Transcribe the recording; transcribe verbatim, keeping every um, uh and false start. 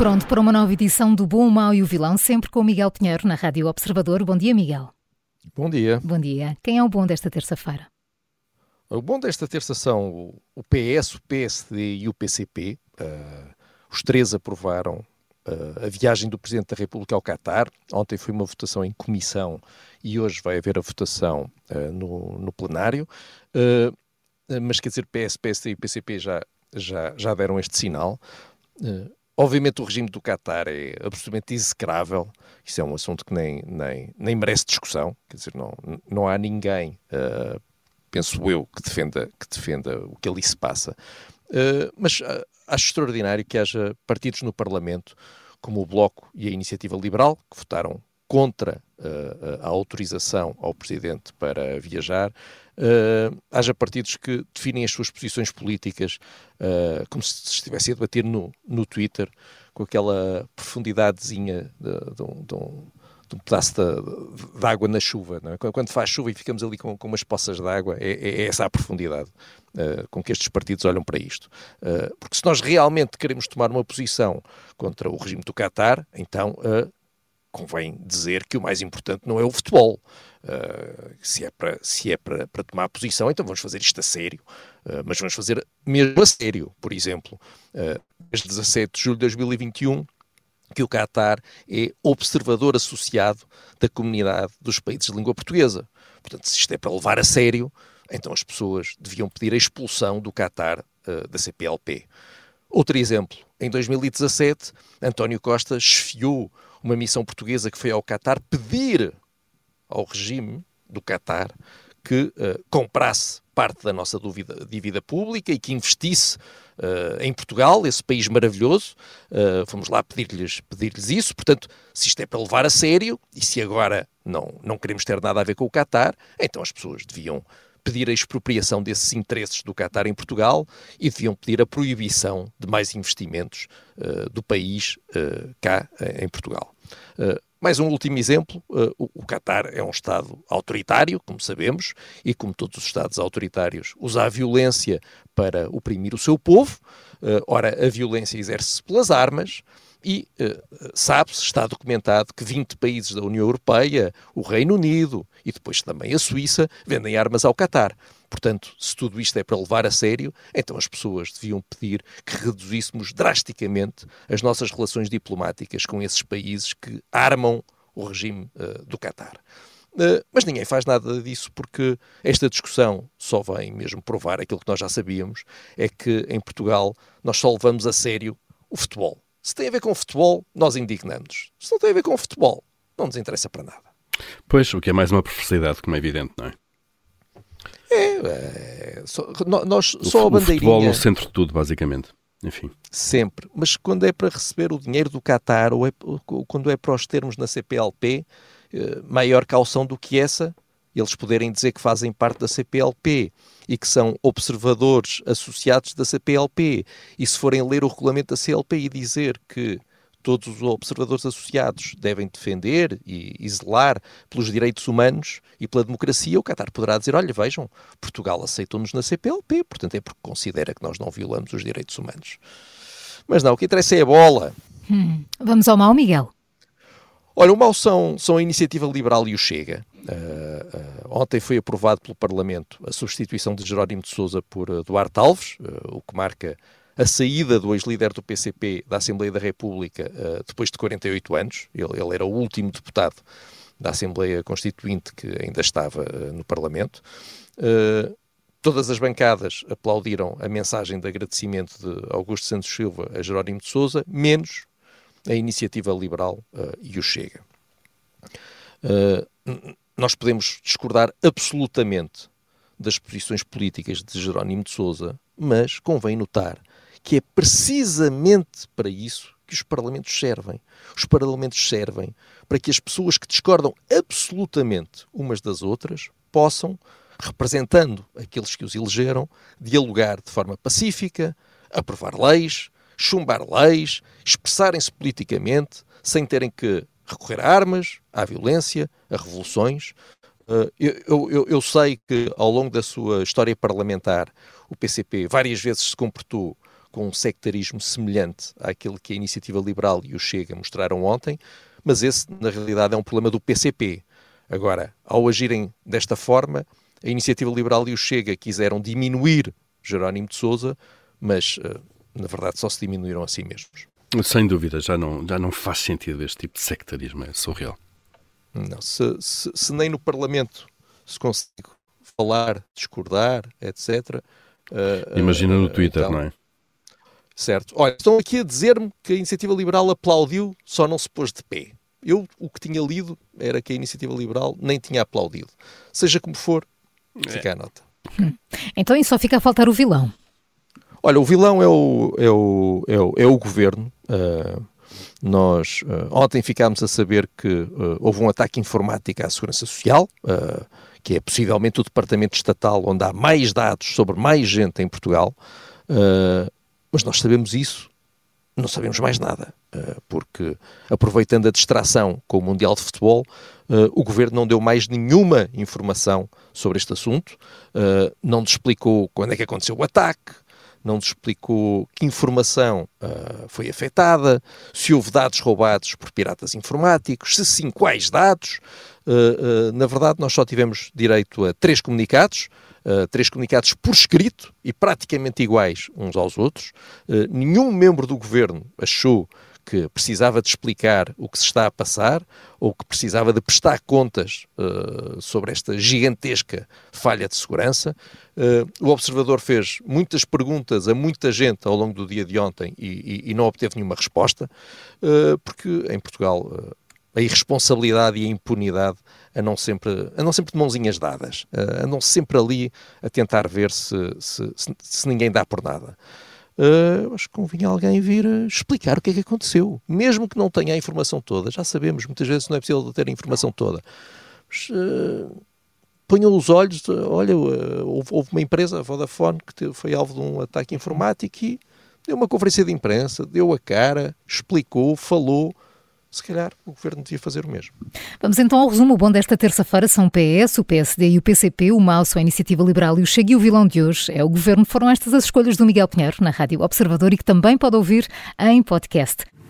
Pronto para uma nova edição do Bom, o Mau e o Vilão, sempre com o Miguel Pinheiro na Rádio Observador. Bom dia, Miguel. Bom dia. Bom dia. Quem é o bom desta terça-feira? O bom desta terça são o P S, o P S D e o P C P. Uh, os três aprovaram uh, a viagem do Presidente da República ao Qatar. Ontem foi uma votação em comissão e hoje vai haver a votação uh, no, no plenário. Uh, mas quer dizer, P S, P S D e P C P já, já, já deram este sinal. Uh, obviamente o regime do Qatar é absolutamente execrável. Isso é um assunto que nem, nem, nem merece discussão. Quer dizer, não, não há ninguém... Uh, penso eu, que defenda, que defenda o que ali se passa. Uh, mas uh, acho extraordinário que haja partidos no Parlamento, como o Bloco e a Iniciativa Liberal, que votaram contra uh, a autorização ao Presidente para viajar. Uh, haja partidos que definem as suas posições políticas uh, como se estivesse a debater no, no Twitter, com aquela profundidadezinha de, de, um, de um... um pedaço de, de água na chuva, não é? Quando faz chuva e ficamos ali com, com umas poças de água, é, é essa a profundidade uh, com que estes partidos olham para isto. Uh, porque se nós realmente queremos tomar uma posição contra o regime do Qatar, então uh, convém dizer que o mais importante não é o futebol. Uh, se é, para, se é para, para tomar posição, então vamos fazer isto a sério. Uh, mas vamos fazer mesmo a sério. Por exemplo, uh, desde dezassete de julho de dois mil e vinte e um, que o Qatar é observador associado da comunidade dos países de língua portuguesa. Portanto, se isto é para levar a sério, então as pessoas deviam pedir a expulsão do Qatar uh, da C P L P. Outro exemplo, em dois mil e dezassete, António Costa esfiou uma missão portuguesa que foi ao Qatar pedir ao regime do Qatar que uh, comprasse parte da nossa dúvida, dívida pública e que investisse uh, em Portugal, esse país maravilhoso. Uh, fomos lá pedir-lhes, pedir-lhes isso. Portanto, se isto é para levar a sério e se agora não, não queremos ter nada a ver com o Qatar, então as pessoas deviam pedir a expropriação desses interesses do Qatar em Portugal e deviam pedir a proibição de mais investimentos uh, do país uh, cá uh, em Portugal. Uh, Mais um último exemplo, uh, o, o Qatar é um Estado autoritário, como sabemos, e como todos os Estados autoritários, usa a violência para oprimir o seu povo. Uh, ora, a violência exerce-se pelas armas e uh, sabe-se, está documentado, que vinte países da União Europeia, o Reino Unido e depois também a Suíça, vendem armas ao Qatar. Portanto, se tudo isto é para levar a sério, então as pessoas deviam pedir que reduzíssemos drasticamente as nossas relações diplomáticas com esses países que armam o regime uh, do Qatar. Uh, mas ninguém faz nada disso porque esta discussão só vem mesmo provar aquilo que nós já sabíamos, é que em Portugal nós só levamos a sério o futebol. Se tem a ver com o futebol, nós indignamos-nos. Se não tem a ver com o futebol, não nos interessa para nada. Pois, o que é mais uma perversidade, como é evidente, não é? É, é só, nós, o, só a bandeirinha... O futebol no centro de tudo, basicamente. Enfim. Sempre. Mas quando é para receber o dinheiro do Qatar ou, é, ou quando é para os termos na C P L P, eh, maior caução do que essa, eles poderem dizer que fazem parte da C P L P e que são observadores associados da C P L P, e se forem ler o regulamento da C L P e dizer que todos os observadores associados devem defender e, e zelar pelos direitos humanos e pela democracia, o Qatar poderá dizer, olha, vejam, Portugal aceitou-nos na C P L P, portanto é porque considera que nós não violamos os direitos humanos. Mas não, o que interessa é a bola. Hum, vamos ao mau, Miguel. Olha, o mau são, são a Iniciativa Liberal e o Chega. Uh, uh, ontem foi aprovado pelo Parlamento a substituição de Jerónimo de Sousa por uh, Duarte Alves, uh, o que marca a saída do ex-líder do P C P da Assembleia da República uh, depois de quarenta e oito anos. Ele, ele era o último deputado da Assembleia Constituinte que ainda estava uh, no Parlamento. Uh, todas as bancadas aplaudiram a mensagem de agradecimento de Augusto Santos Silva a Jerónimo de Sousa, menos a Iniciativa Liberal uh, e o Chega. Uh, nós podemos discordar absolutamente das posições políticas de Jerónimo de Sousa, mas convém notar que é precisamente para isso que os parlamentos servem. Os parlamentos servem para que as pessoas que discordam absolutamente umas das outras possam, representando aqueles que os elegeram, dialogar de forma pacífica, aprovar leis, chumbar leis, expressarem-se politicamente, sem terem que recorrer a armas, à violência, a revoluções. Eu, eu, eu sei que ao longo da sua história parlamentar o P C P várias vezes se comportou com um sectarismo semelhante àquele que a Iniciativa Liberal e o Chega mostraram ontem, mas esse, na realidade, é um problema do P C P. Agora, ao agirem desta forma, a Iniciativa Liberal e o Chega quiseram diminuir Jerónimo de Sousa, mas, na verdade, só se diminuíram a si mesmos. Sem dúvida, já não, já não faz sentido este tipo de sectarismo, é surreal. Não, se, se, se nem no Parlamento se consegue falar, discordar, etcétera. Uh, Imagina no uh, Twitter, então, não é? Certo. Olha, estão aqui a dizer-me que a Iniciativa Liberal aplaudiu, só não se pôs de pé. Eu, o que tinha lido era que a Iniciativa Liberal nem tinha aplaudido. Seja como for, fica é. a nota. Hum. Então, e só fica a faltar o vilão? Olha, o vilão é o, é o, é o, é o governo. Uh, nós uh, ontem ficámos a saber que uh, houve um ataque informático à Segurança Social, uh, que é possivelmente o departamento estatal onde há mais dados sobre mais gente em Portugal, uh, mas nós sabemos isso, não sabemos mais nada, uh, porque aproveitando a distração com o Mundial de Futebol, uh, o governo não deu mais nenhuma informação sobre este assunto, uh, não nos explicou quando é que aconteceu o ataque, não nos explicou que informação uh, foi afetada, se houve dados roubados por piratas informáticos, se sim, quais dados. Uh, uh, na verdade, nós só tivemos direito a três comunicados, uh, três comunicados por escrito e praticamente iguais uns aos outros. Uh, nenhum membro do governo achou que precisava de explicar o que se está a passar ou que precisava de prestar contas uh, sobre esta gigantesca falha de segurança. Uh, o Observador fez muitas perguntas a muita gente ao longo do dia de ontem e, e, e não obteve nenhuma resposta, uh, porque em Portugal uh, a irresponsabilidade e a impunidade andam sempre, andam sempre de mãozinhas dadas, uh, andam sempre ali a tentar ver se, se, se, se ninguém dá por nada. Uh, acho que convinha alguém vir explicar o que é que aconteceu, mesmo que não tenha a informação toda. Já sabemos, muitas vezes não é possível ter a informação toda. Mas, uh, ponham os olhos, olha, uh, houve, houve uma empresa, a Vodafone, que teve, foi alvo de um ataque informático e deu uma conferência de imprensa, deu a cara, explicou, falou. Se calhar o Governo devia fazer o mesmo. Vamos então ao resumo. O bom desta terça-feira são o P S, o P S D e o P C P, o mau são a Iniciativa Liberal e o Chega, e o vilão de hoje é o Governo. Foram estas as escolhas do Miguel Pinheiro na Rádio Observador e que também pode ouvir em podcast.